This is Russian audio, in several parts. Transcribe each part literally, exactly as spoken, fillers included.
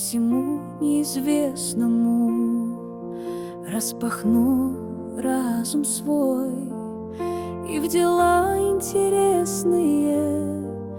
всему неизвестному распахну разум свой и в дела интересные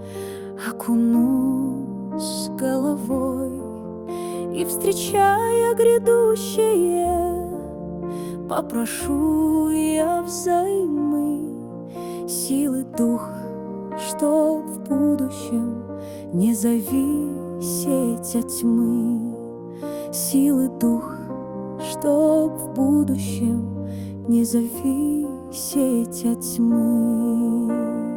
окунусь головой, и, встречая грядущее, попрошу я взаймы силы духа, что в будущем не зависеть от тьмы. Силы духа, чтоб в будущем не зависеть от тьмы.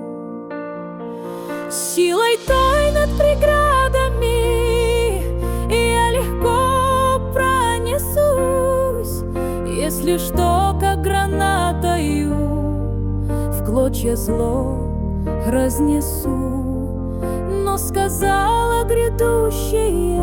Силой той над преградами я легко пронесусь, если что, как гранатою в клочья зло разнесу. Но сказала грядущее,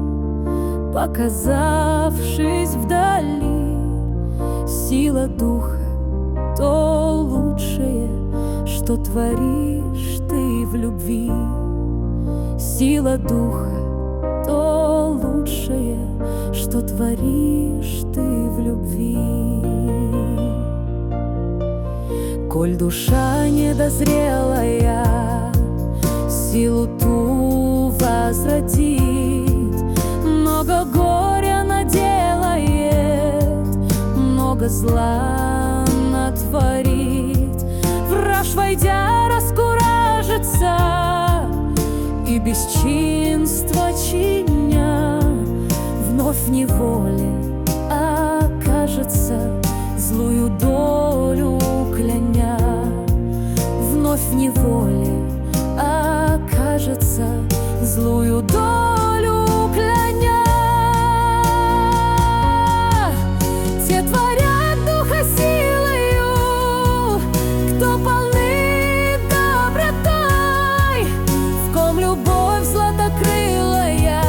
показавшись вдали: сила духа — то лучшее, что творишь ты в любви. Сила духа — то лучшее, что творишь ты в любви. Коль душа недозрелая силу ту возродит, много горя наделает, много зла натворит. Враж, войдя, раскуражится и бесчинство чиня, вновь в неволе окажется, злую долю кляня. Вновь в неволе окажется, злую долю кляня. Те творят духа силою, кто полны добротой, в ком любовь златокрылая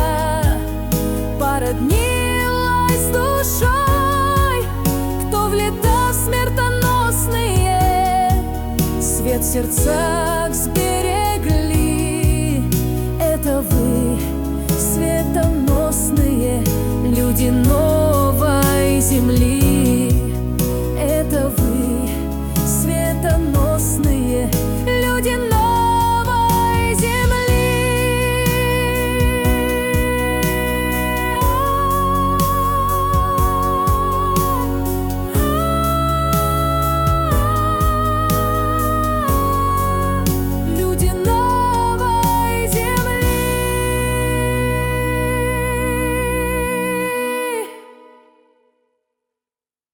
породнилась с душой, кто в лета смертоносные свет в сердцах сберегли. Это вы, светоносные люди новой земли.